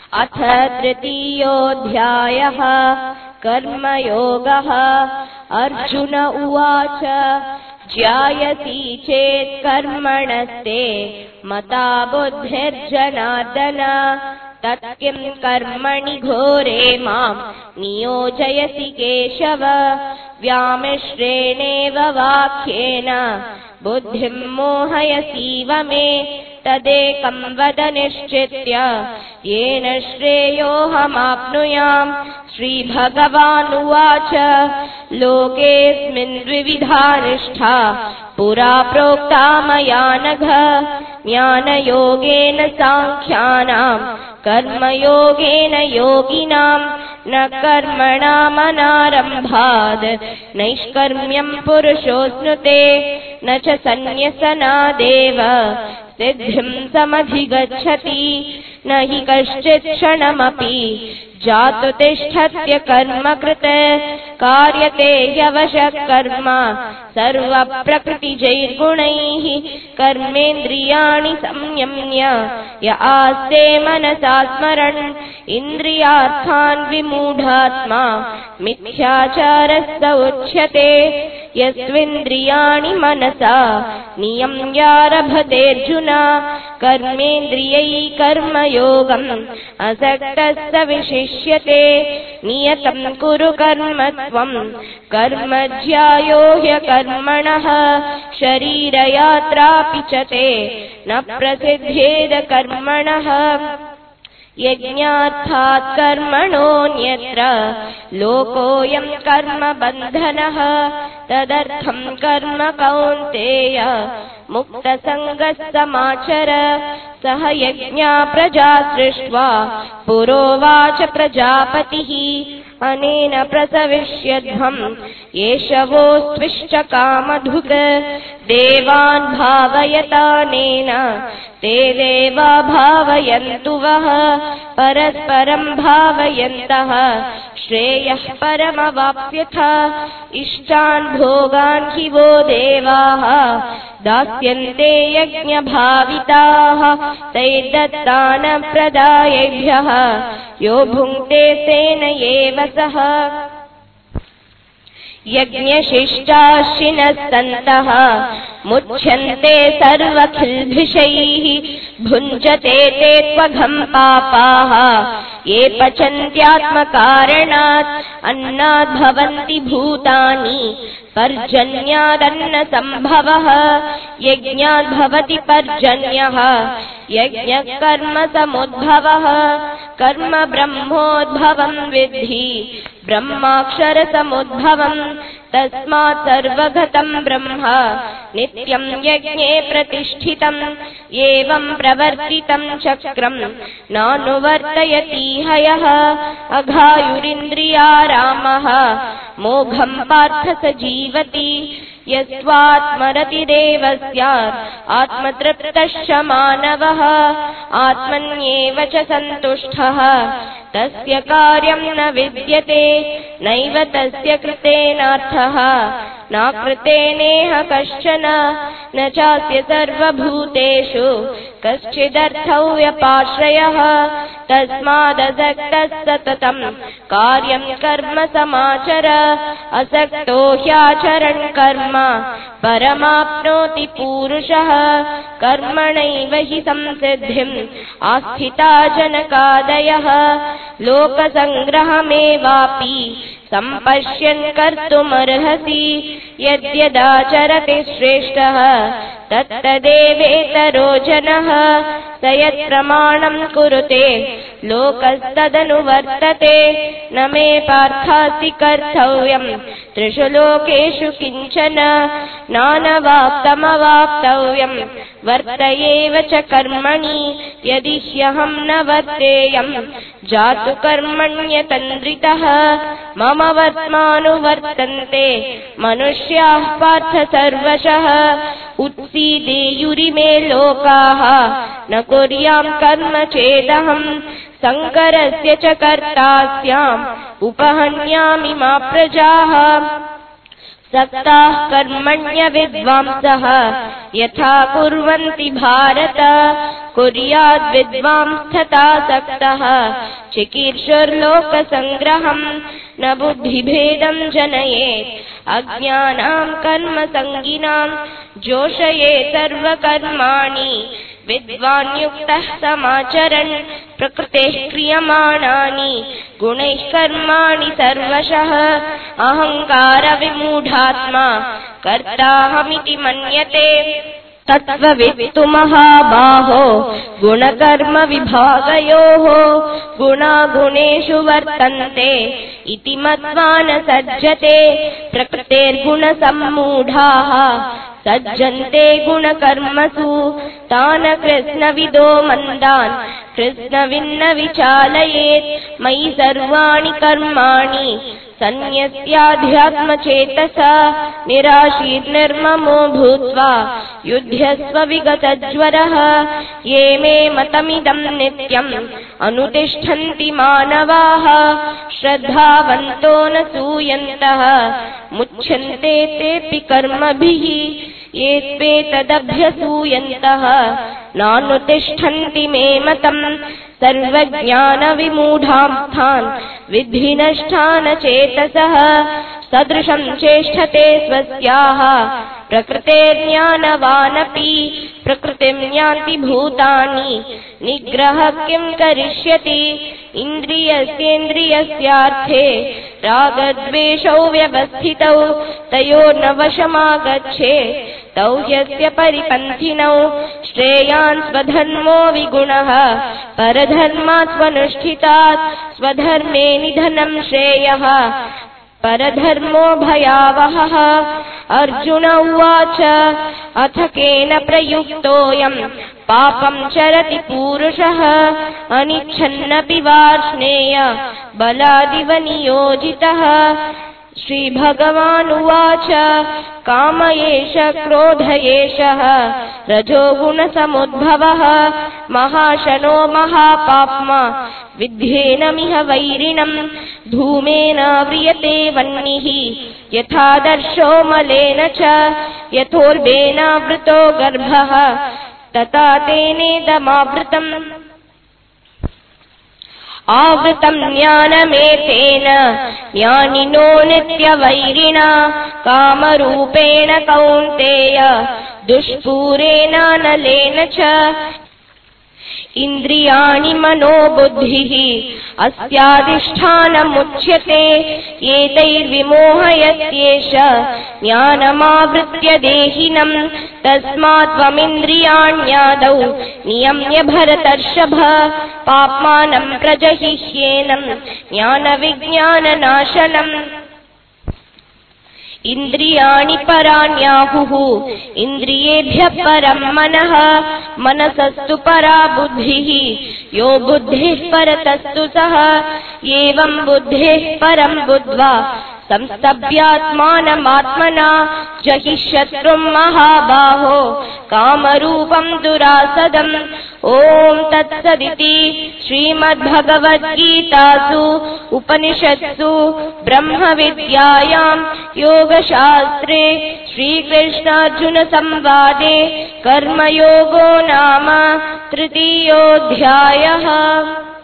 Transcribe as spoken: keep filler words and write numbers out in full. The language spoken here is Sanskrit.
अथ तृतीयोऽध्यायः कर्मयोगः। अर्जुन उवाच ज्यायसि चेत् कर्मणस्ते मता बुद्धिर्जनार्दन तत्किं कर्मणि घोरे मां नियोजयसि केशव। व्यामिश्रेणेव वाक्येन बुद्धिं मोहयसीव मे तदेकं वद निश्चित्य येन श्रेयोऽहमाप्नुयाम्। श्रीभगवानुवाच लोकेऽस्मिन् द्विविधा निष्ठा पुरा प्रोक्ता मया नघ। ज्ञानयोगेन साङ्ख्यानां कर्मयोगेन योगिनां न कर्मणामनारम्भाद् नैष्कर्म्यं पुरुषोऽश्नुते न च सन्न्यसनादेव सिद्धिं समधिगच्छति न हि कश्चित् क्षणमपि जातु तिष्ठत्य कर्म कृत कार्यते ह्यवशः कर्म सर्वप्रकृतिजैर्गुणैः कर्मेन्द्रियाणि संयम्य य आस्ते मनसा स्मरन् इन्द्रियार्थान् विमूढात्मा मिथ्याचारः उच्यते। यस्विन्द्रियाणि मनसा नियम्यारभतेऽर्जुन कर्मेन्द्रियैः कर्मयोगम् असक्तः स विशिष्यते। नियतं कुरु कर्म त्वं कर्म ज्यायो ह्यकर्मणः शरीरयात्रापि च ते न प्रसिद्ध्येद कर्मणः। यज्ञार्थात् कर्मणोऽन्यत्र लोकोऽयं कर्म बन्धनः तदर्थं कर्म कौन्तेय मुक्तसङ्गः समाचर। सह यज्ञा प्रजा सृष्ट्वा पुरोवाच प्रजापतिः अनेन प्रसविष्यध्वम् एषवोऽस्त्विश्च कामधुक्। देवान् भावयतानेन ते देवा भावयन्तु वः परस्परं भावयन्तः श्रेयः परमवाप्स्यथ। इष्टान् भोगान् हि वो देवाः दास्यन्ते यज्ञभाविताः तैर्दत्तान् प्रदायेभ्यः यो भुङ्क्ते तेन एव सः। यज्ञशिष्टाशिनस्तन्तः मुच्यन्ते सर्वखिल्भिषैः भुञ्जते ते त्वघं पापाः ये पचन्त्यात्मकारणात् अन्नाद् भवन्ति भूतानि पर्जन्यादन्न संभवः। यज्ञाद् भवति पर्जन्यः यज्ञः कर्म समुद्भवः। कर्म ब्रह्मोद्भवं विद्धि ब्रह्माक्षर समुद्भवम् तस्मात् सर्वगतं ब्रह्म नित्यं यज्ञे प्रतिष्ठितम्। एवं प्रवर्तितं चक्रं नानुवर्तयति हयः अघायुरिन्द्रियारामः मोघं पार्थ स जीवति। यस्त्वात्मरतिरेव स्यात् आत्मतृप्तश्च मानवः आत्मन्येव च सन्तुष्टः तस्य कार्यं न विद्यते नैव तस्य कृतेनार्थः नाकृतेनेह कश्चन न चास्य सर्वभूतेषु कश्चिदर्थव्यपाश्रयः। तस्मादसक्तः सततं कार्यं कर्म समाचर असक्तो ह्याचरन् कर्म परमाप्नोति पूरुषः। कर्मणैव हि संसिद्धिम् आस्थिता जनकादयः लोकसङ्ग्रहमेवापि सम्पश्यन् कर्तुमर्हसि। यद्यदाचरति श्रेष्ठः तत्तदेवेतरो जनः स यत्प्रमाणं कुरुते लोकस्तदनुवर्तते। न मे पार्थास्ति कर्तव्यं त्रिषु लोकेषु किञ्चन नानवाप्तमवाप्तव्यं वर्त एव च कर्मणि। यदि ह्यहं न वर्तेयं जातु कर्मण्यतन्द्रितः मम वर्त्मानुवर्तन्ते मनुष्याः पार्थ सर्वशः। उत्सीदेयुरिमे लोकाः न कुर्यां कर्म चेदहं संकरस्य च कर्ता स्याम् उपहन्यामि मा प्रजाः। सक्ताः कर्मण्य विद्वांसः यथा कुर्वन्ति भारत कुर्याद् विद्वांस्तथा सक्तः चिकीर्षुर्लोकसङ्ग्रहम् न बुद्धिभेदं जनयेत् अज्ञानां कर्मसङ्गिनां जोषयेत् सर्वकर्माणि विद्वान् युक्तः समाचरन् प्रकृतेः क्रियमाणानि गुणैः कर्माणि सर्वशः अहङ्कार विमूढात्मा कर्ताहमिति मन्यते तत्त्ववित्तु महाबाहो गुणकर्म विभागयोः गुणागुणेषु वर्तन्ते इति मत्वा न सज्जते प्रकृतेर्गुणसम्मूढाः सज्जन्ते गुणकर्मसु तान् कृष्णविदो मन्दान् कृष्णविन्न विचालयेत् मयि सर्वाणि कर्माणि सन्न्यस्याध्यात्मचेतसा निराशीर्निर्ममो भूत्वा युध्यस्व विगतज्वरः ये मे मतमिदं नित्यम् अनुतिष्ठन्ति मानवाः श्रद्धावन्तो न सूयन्तः मुच्यन्ते तेऽपि कर्मभिः ये त्वे तदभ्यसूयन्तः नानुतिष्ठन्ति मे मतम् सर्वज्ञानविमूढांस्तान् विद्धि नष्टान् चेतसः सदृशं चेष्टते स्वस्याः प्रकृतेर्ज्ञानवानपि प्रकृतिं यान्ति भूतानि निग्रह किं करिष्यति इन्द्रियस्येन्द्रियस्यार्थे रागद्वेषौ व्यवस्थितौ तयोर्न वशमागच्छेत् तौ यस्य परिपन्थिनौ श्रेयान् स्वधर्मो विगुणः परधर्मात् स्वनुष्ठितात् स्वधर्मे निधनं श्रेयः परधर्मो भयावहः अर्जुन उवाच अथ केन प्रयुक्तोऽयं पापं चरति पूरुषः अनिच्छन्नपि वार्ष्णेय बलादिव नियोजितः श्रीभगवान् उवाच काम एष क्रोध एषः रजोगुणसमुद्भवः महाशनो महापाप्मा विद्धेनमिह वैरिणम् धूमेन व्रियते वह्निः यथादर्शो मलेन च यथोर्वेनावृतो गर्भः तथा तेनेदमावृतम् आवृतं ज्ञानमेतेन ज्ञानिनो नित्यवैरिणा कामरूपेण कौन्तेय दुष्पूरेणानलेन च इन्द्रियाणि मनो बुद्धिः अस्याधिष्ठानमुच्यते एतैर्विमोहयत्येष ज्ञानमावृत्य देहिनम् तस्मात् त्वमिन्द्रियाण्यादौ नियम्य भरतर्षभ पाप्मानं प्रजहिह्येनं ज्ञानविज्ञाननाशनम् इन्द्रियाणि पराण्याहुः इन्द्रियेभ्यः परं मनः मनसस्तु परा बुद्धिः यो बुद्धिः परतस्तु सः एवं बुद्धिः परं बुद्ध्वा संस्तभ्यात्मानमात्मना जहिष्यत्रुं महाबाहो कामरूपं दुरासदम् ओम तत्सदिति श्रीमद्भगवद्गीतासु उपनिषत्सु ब्रह्मविद्यायां योगशास्त्रे श्रीकृष्णार्जुन संवादे कर्मयोगो नाम तृतीयोऽध्यायः।